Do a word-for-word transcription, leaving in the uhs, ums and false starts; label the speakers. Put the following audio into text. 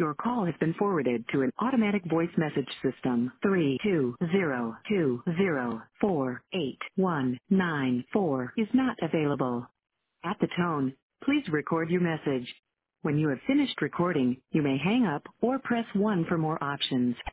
Speaker 1: Your call has been forwarded to an automatic voice message system. Three two zero two zero four eight one nine four is not available. At the tone, please record your message. When you have finished recording, you may hang up or press one for more options.